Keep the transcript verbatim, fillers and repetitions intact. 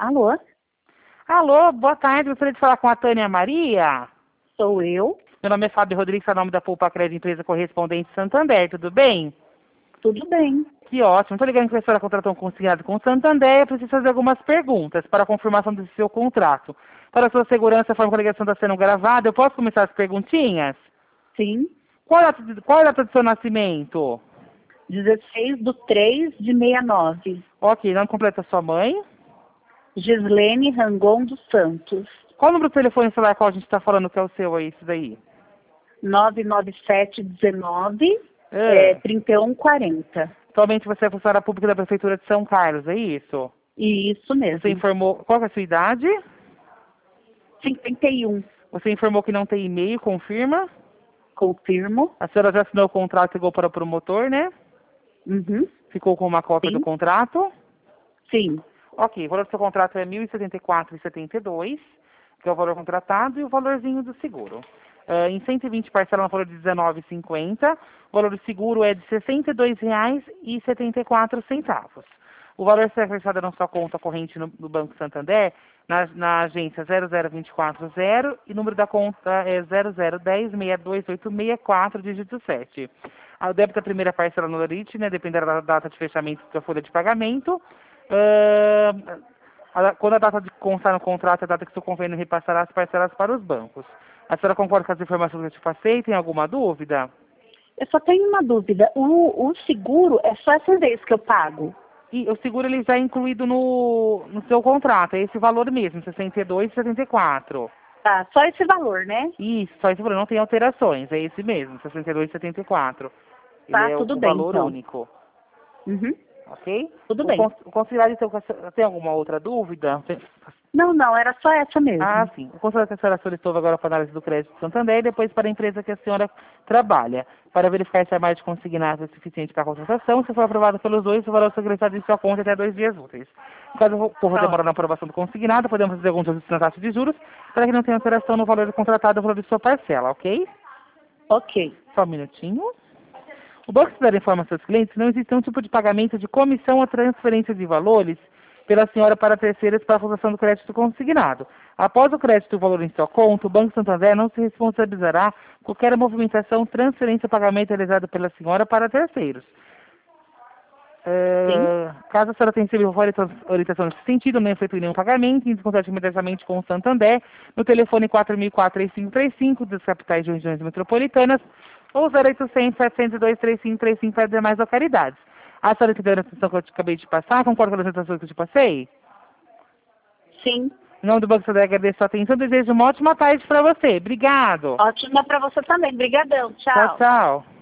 Alô? Alô, boa tarde. Gostaria de falar com a Tânia Maria. Sou eu. Meu nome é Fábio Rodrigues, é o nome da Poupa Crédito, empresa correspondente Santander. Tudo bem? Tudo bem. Que ótimo. Estou ligando que a senhora contratou um consignado com o Santander. Eu preciso fazer algumas perguntas para a confirmação do seu contrato. Para a sua segurança, a forma que a ligação está sendo gravada, eu posso começar as perguntinhas? Sim. Qual é a data, de- qual é a data do seu nascimento? dezesseis do três de sessenta e nove. Ok, nome completo da sua mãe. Gislene Rangon dos Santos. Qual o número do telefone celular qual a gente está falando que é o seu aí, isso daí? nove nove sete um nove, É. é, trinta e um quarenta. Atualmente você é funcionária pública da Prefeitura de São Carlos, é isso? E isso mesmo. Você informou... Qual que é a sua idade? cinquenta e um. Você informou que não tem e-mail, confirma? Confirmo. A senhora já assinou o contrato e ligou para o promotor, né? Uhum. Ficou com uma cópia Sim. do contrato? Sim. Ok, o valor do seu contrato é mil e setenta e quatro reais e setenta e dois centavos, que é o valor contratado, e o valorzinho do seguro. Ah, em cento e vinte parcelas no valor de dezenove reais e cinquenta centavos, o valor do seguro é de sessenta e dois reais e setenta e quatro centavos. O valor será acrescido na sua conta corrente no, no Banco Santander, na, na agência zero zero dois quatro zero, e o número da conta é zero zero um zero, seis dois oito seis quatro, dígito sete. A débito da primeira parcela no Lorite, né, dependerá da data de fechamento da folha de pagamento. Ah, a- quando a data de constar no contrato é a data que o seu convênio repassará as parcelas para os bancos. A senhora concorda com as informações que eu te passei? Tem alguma dúvida? Eu só tenho uma dúvida. O, o seguro é só essa vez que eu pago? E o seguro ele já é incluído no, no seu contrato, é esse valor mesmo, sessenta e dois e setenta e quatro. Tá, só esse valor, né? Isso, só esse valor, não tem alterações, é esse mesmo, sessenta e dois e setenta e quatro. Ele Tá, é o, tudo o bem, valor então. único, Uhum. ok? Tudo O, bem. cons- o considerado, então, tem alguma outra dúvida? Tem- Não, não, era só essa mesmo. Ah, sim. O consulado que a senhora solicitou agora para a análise do crédito do Santander e depois para a empresa que a senhora trabalha, para verificar se a margem consignada é suficiente para a contratação. Se for aprovado pelos dois, o valor secretado em sua conta até dois dias úteis. Caso ocorra Tá demora na ótimo. aprovação do consignado, podemos fazer alguns ajustes na taxa de juros para que não tenha alteração no valor contratado ou valor de sua parcela, ok? Ok. Só um minutinho. O Banco Santander informa aos seus clientes que não existe nenhum tipo de pagamento de comissão ou transferência de valores pela senhora para terceiros para a acusação do crédito consignado. Após o crédito do valor em sua conta, o Banco Santander não se responsabilizará por qualquer movimentação, transferência ou pagamento realizado pela senhora para terceiros. Sim. Eh, caso a senhora tenha recebido orientação orientação nesse sentido, não efetue nenhum pagamento, entre em contato imediatamente com o Santander no telefone quatro mil e quatro, três cinco três cinco das capitais de regiões metropolitanas ou zero oitocentos, setecentos e dois, três cinco três cinco para as demais localidades. A senhora entendeu a orientação que eu te acabei de passar? Concorda com a orientação que eu te passei? Sim. Em nome do Banco Santander, agradeço a sua atenção. Desejo uma ótima tarde para você. Obrigado. Ótima para você também. Obrigadão. Tchau, Tchau. tchau.